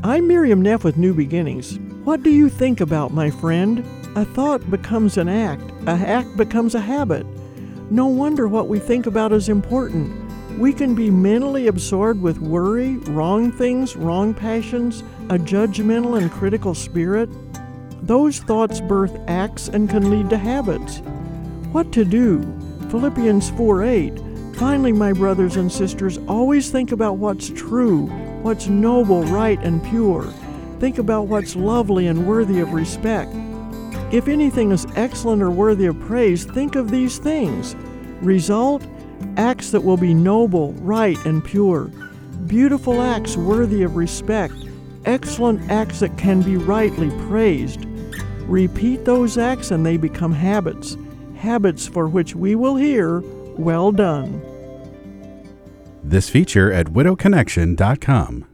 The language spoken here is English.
I'm Miriam Neff with New Beginnings. What do you think about, my friend? A thought becomes an act becomes a habit. No wonder what we think about is important. We can be mentally absorbed with worry, wrong things, wrong passions, a judgmental and critical spirit. Those thoughts birth acts and can lead to habits. What to do? Philippians 4:8. Finally, my brothers and sisters, always think about what's true, what's noble, right, and pure. Think about what's lovely and worthy of respect. If anything is excellent or worthy of praise, think of these things. Result? Acts that will be noble, right, and pure. Beautiful acts worthy of respect. Excellent acts that can be rightly praised. Repeat those acts and they become habits. Habits for which we will hear, "Well done." This feature at widowconnection.com.